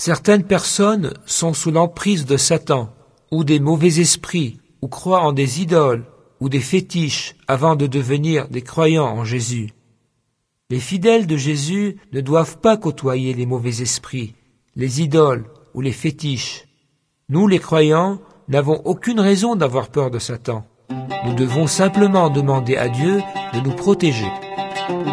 Certaines personnes sont sous l'emprise de Satan, ou des mauvais esprits, ou croient en des idoles, ou des fétiches, avant de devenir des croyants en Jésus. Les fidèles de Jésus ne doivent pas côtoyer les mauvais esprits, les idoles ou les fétiches. Nous, les croyants, n'avons aucune raison d'avoir peur de Satan. Nous devons simplement demander à Dieu de nous protéger.